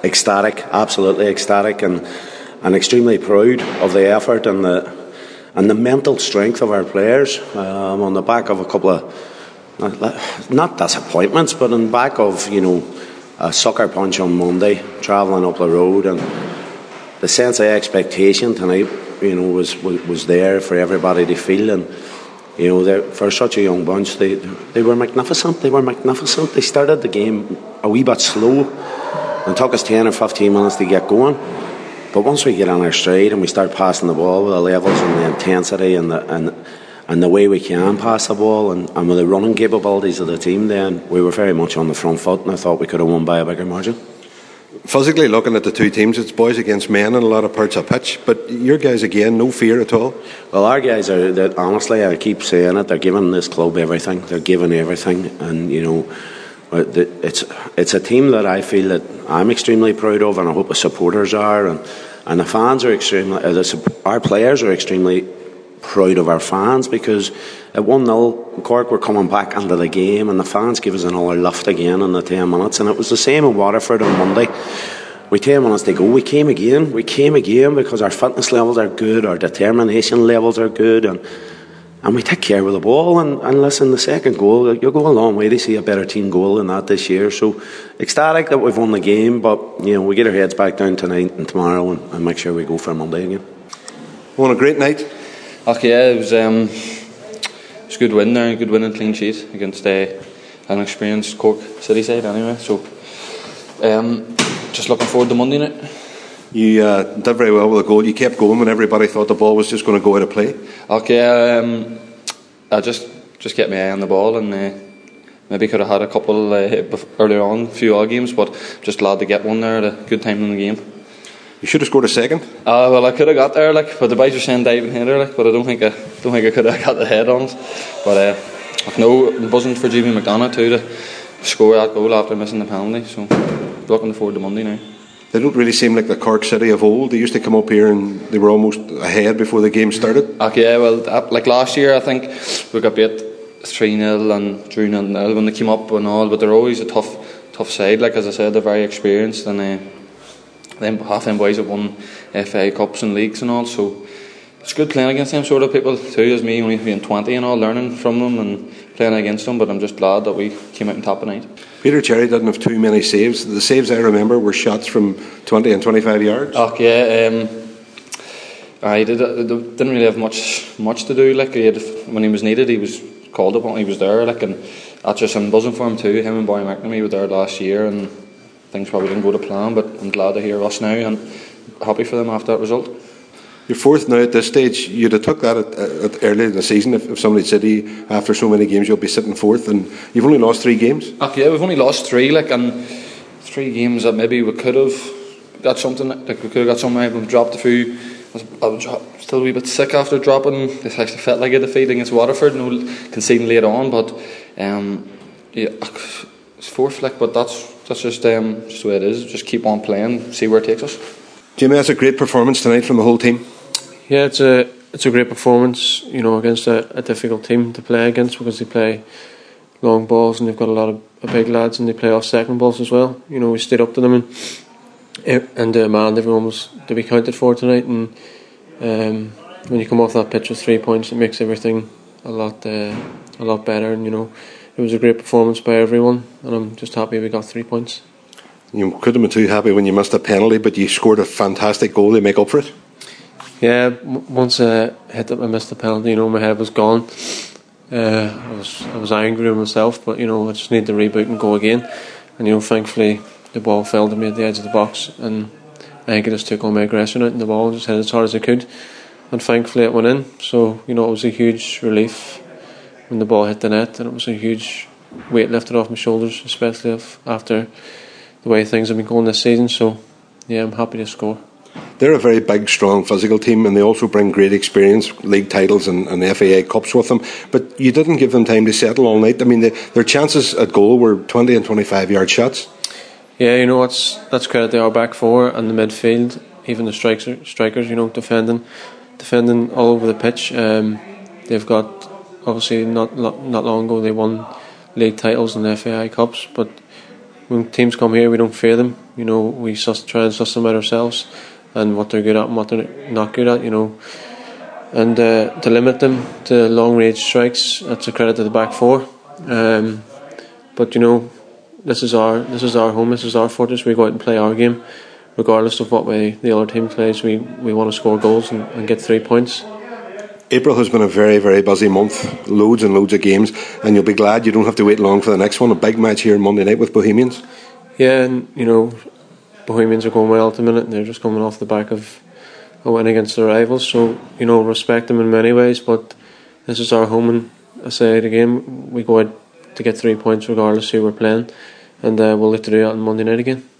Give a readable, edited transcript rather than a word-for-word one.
ecstatic, absolutely ecstatic, and extremely proud of the effort and the mental strength of our players on the back of a couple of not disappointments, but on the back of a sucker punch on Monday, travelling up the road, and the sense of expectation tonight was there for everybody to feel. And for such a young bunch, they were magnificent. They started the game a wee bit slow and took us 10 or 15 minutes to get going, but once we get on our stride and we start passing the ball with the levels and the intensity and the way we can pass the ball and with the running capabilities of the team, then we were very much on the front foot, and I thought we could have won by a bigger margin. Physically, looking at the two teams, it's boys against men in a lot of parts of pitch, but your guys again, no fear at all? Well, our guys are, honestly, I keep saying it, they're giving this club everything. They're giving everything, and it's a team that I feel that I'm extremely proud of, and I hope the supporters are, and the fans are extremely, our players are extremely proud of our fans, because at 1-0 Cork were coming back into the game and the fans gave us another lift again in the 10 minutes, and it was the same in Waterford on Monday. With 10 minutes to go, we came again because our fitness levels are good, our determination levels are good, and we take care of the ball, and listen, the second goal, you'll go a long way to see a better team goal than that this year. So ecstatic that we've won the game, but we get our heads back down tonight and tomorrow and make sure we go for Monday again. Won a great night. Okay, yeah, it was a good win there, a good win and clean sheet against an experienced Cork City side anyway. So just looking forward to Monday night. You did very well with the goal. You kept going when everybody thought the ball was just going to go out of play. Okay, I just kept my eye on the ball, and maybe could have had a couple earlier on, a few odd games, but just glad to get one there at a good time in the game. You should have scored a second. Well, I could have got there, but the boys were saying diving header, but I don't think I could have got the head on it. But I'm buzzing for Jimmy McDonough too to score that goal after missing the penalty. So looking forward to Monday now. They don't really seem like the Cork City of old. They used to come up here and they were almost ahead before the game started. Okay, well, like last year, I think we got beat 3-0 and drew 0-0 when they came up and all. But they're always a tough side. Like as I said, they're very experienced, and half them boys have won FA Cups and leagues and all, so it's good playing against them sort of people too, as me only being 20 and all, learning from them and playing against them. But I'm just glad that we came out on top tonight. Peter Cherry didn't have too many saves. The saves I remember were shots from 20 and 25 yards. Okay, I didn't really have much to do. When he was needed, he was called upon, he was there, and that's just, I'm buzzing for him too. Him and Boy McNamee were there last year, and things probably didn't go to plan, but I'm glad to hear us now and happy for them after that result. You're fourth now at this stage. You'd have took that at early in the season if somebody said to you after so many games you'll be sitting fourth, and you've only lost 3 games. Okay, yeah, we've only lost 3, and 3 games that maybe we could have got something, we could have got something. We've dropped a few. I was still a wee bit sick after dropping. It actually felt like a defeat against Waterford, conceding late on, but it's fourth, but that's just the way it is. Just keep on playing, see where it takes us. Jimmy, that's a great performance tonight from the whole team. Yeah, it's a great performance, against a difficult team to play against, because they play long balls and they've got a lot of big lads, and they play off second balls as well. We stayed up to them and man, everyone was to be counted for tonight. And when you come off that pitch with 3 points, it makes everything a lot better. And it was a great performance by everyone, and I'm just happy we got 3 points. You couldn't have been too happy when you missed a penalty, but you scored a fantastic goal to make up for it. Yeah, once I I missed the penalty, my head was gone. I was angry with myself, but I just need to reboot and go again. And thankfully the ball fell to me at the edge of the box, and I think I just took all my aggression out in the ball and just hit it as hard as I could, and thankfully it went in. So it was a huge relief when the ball hit the net, and it was a huge weight lifted off my shoulders, especially after the way things have been going this season. So yeah, I'm happy to score. They're a very big, strong, physical team, and they also bring great experience, league titles and FAA Cups with them. But you didn't give them time to settle all night. I mean, their chances at goal were 20 and 25 yard shots. Yeah, that's credit to our back four and the midfield, even the strikers, defending all over the pitch. They've got, obviously not long ago they won league titles and FAI Cups, but when teams come here, we don't fear them. You know, we try and suss them out ourselves, and what they're good at and what they're not good at. You know, and to limit them to long range strikes, that's a credit to the back four. But you know, this is our home. This is our fortress. We go out and play our game, regardless of what way the other team plays. We want to score goals and get 3 points. April has been a very, very busy month. Loads and loads of games, and you'll be glad you don't have to wait long for the next one. A big match here Monday night with Bohemians. Yeah, and you know, Bohemians are going well at the minute, and they're just coming off the back of a win against their rivals. So you know, respect them in many ways, but this is our home, and I say it again, we go out to get 3 points regardless who we're playing, and we'll look to do that on Monday night again.